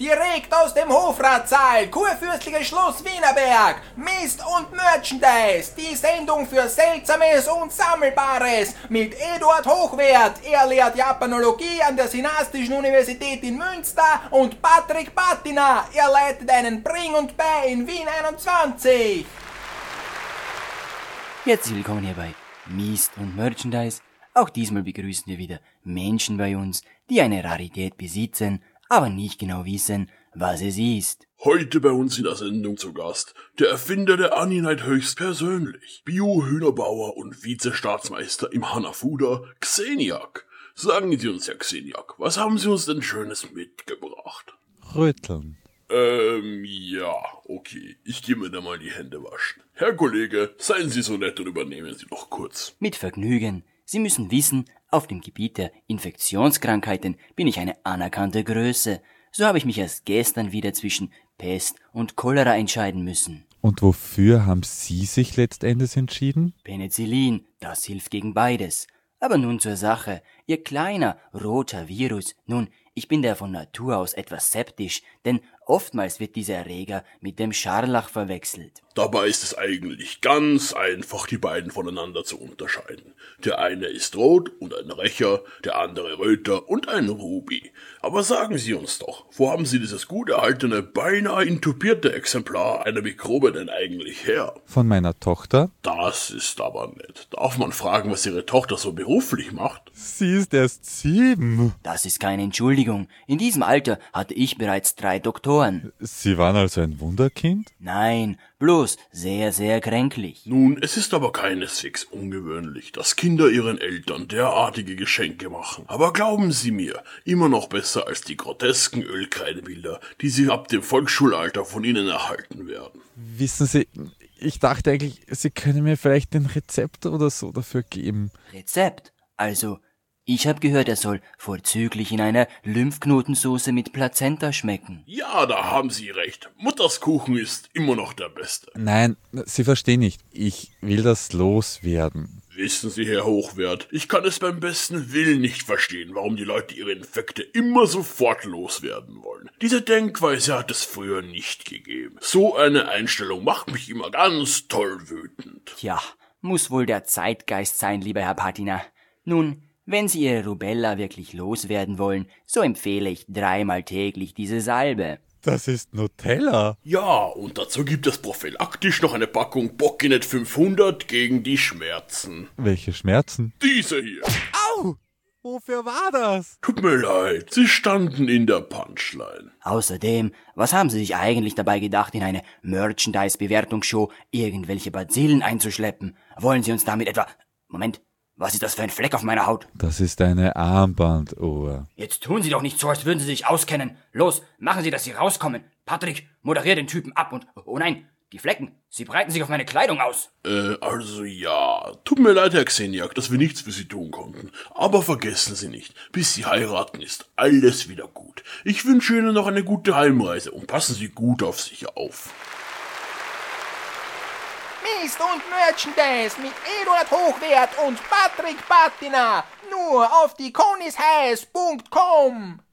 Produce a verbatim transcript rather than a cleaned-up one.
direkt aus dem Hofratssaal, kurfürstliches Schloss Wienerberg, Mist und Merchandise, die Sendung für Seltsames und Sammelbares mit Eduard Hochwert, er lehrt Japanologie an der Synastischen Universität in Münster, und Patrick Patina, er leitet einen Bring und Bei in Wien einundzwanzig. Herzlich willkommen hier bei Mist und Merchandise. Auch diesmal begrüßen wir wieder Menschen bei uns, die eine Rarität besitzen, aber nicht genau wissen, was es ist. Heute bei uns in der Sendung zu Gast der Erfinder der Aninite höchstpersönlich, Bio-Hühnerbauer und Vizestaatsmeister im Hanafuda, Xeniak. Sagen Sie uns, Herr Xeniak, was haben Sie uns denn Schönes mitgebracht? Rütteln. Ähm, ja, okay. Ich gehe mir da mal die Hände waschen. Herr Kollege, seien Sie so nett und übernehmen Sie noch kurz. Mit Vergnügen. Sie müssen wissen, auf dem Gebiet der Infektionskrankheiten bin ich eine anerkannte Größe. So habe ich mich erst gestern wieder zwischen Pest und Cholera entscheiden müssen. Und wofür haben Sie sich letztendlich entschieden? Penicillin, das hilft gegen beides. Aber nun zur Sache. Ihr kleiner, roter Virus. Nun, ich bin der von Natur aus etwas skeptisch, denn oftmals wird dieser Erreger mit dem Scharlach verwechselt. Dabei ist es eigentlich ganz einfach, die beiden voneinander zu unterscheiden. Der eine ist rot und ein Rächer, der andere röter und ein Ruby. Aber sagen Sie uns doch, wo haben Sie dieses gut erhaltene, beinahe intubierte Exemplar einer Mikrobe denn eigentlich her? Von meiner Tochter? Das ist aber nett. Darf man fragen, was Ihre Tochter so beruflich macht? Sie ist erst sieben. Das ist keine Entschuldigung. In diesem Alter hatte ich bereits drei Doktoren. Sie waren also ein Wunderkind? Nein, bloß sehr, sehr kränklich. Nun, es ist aber keineswegs ungewöhnlich, dass Kinder ihren Eltern derartige Geschenke machen. Aber glauben Sie mir, immer noch besser als die grotesken Ölkreidebilder, die Sie ab dem Volksschulalter von Ihnen erhalten werden. Wissen Sie, ich dachte eigentlich, Sie können mir vielleicht ein Rezept oder so dafür geben. Rezept? Also, ich habe gehört, er soll vorzüglich in einer Lymphknotensoße mit Plazenta schmecken. Ja, da haben Sie recht. Mutters Kuchen ist immer noch der beste. Nein, Sie verstehen nicht. Ich will das loswerden. Wissen Sie, Herr Hochwert, ich kann es beim besten Willen nicht verstehen, warum die Leute ihre Infekte immer sofort loswerden wollen. Diese Denkweise hat es früher nicht gegeben. So eine Einstellung macht mich immer ganz toll wütend. Tja, muss wohl der Zeitgeist sein, lieber Herr Patina. Nun, wenn Sie Ihre Rubella wirklich loswerden wollen, so empfehle ich dreimal täglich diese Salbe. Das ist Nutella. Ja, und dazu gibt es prophylaktisch noch eine Packung Bockinet fünfhundert gegen die Schmerzen. Welche Schmerzen? Diese hier. Au! Wofür war das? Tut mir leid, Sie standen in der Punchline. Außerdem, was haben Sie sich eigentlich dabei gedacht, in eine Merchandise-Bewertungsshow irgendwelche Bazillen einzuschleppen? Wollen Sie uns damit etwa... Moment, was ist das für ein Fleck auf meiner Haut? Das ist eine Armbanduhr. Jetzt tun Sie doch nicht so, als würden Sie sich auskennen. Los, machen Sie, dass Sie rauskommen. Patrick, moderier den Typen ab und... Oh nein, die Flecken, sie breiten sich auf meine Kleidung aus. Äh, also ja, tut mir leid, Herr Xeniak, dass wir nichts für Sie tun konnten. Aber vergessen Sie nicht, bis Sie heiraten, ist alles wieder gut. Ich wünsche Ihnen noch eine gute Heimreise und passen Sie gut auf sich auf. Mist und Merchandise mit Eduard Hochwert und Patrick Patina. Nur auf die Konis Heiß Punkt com.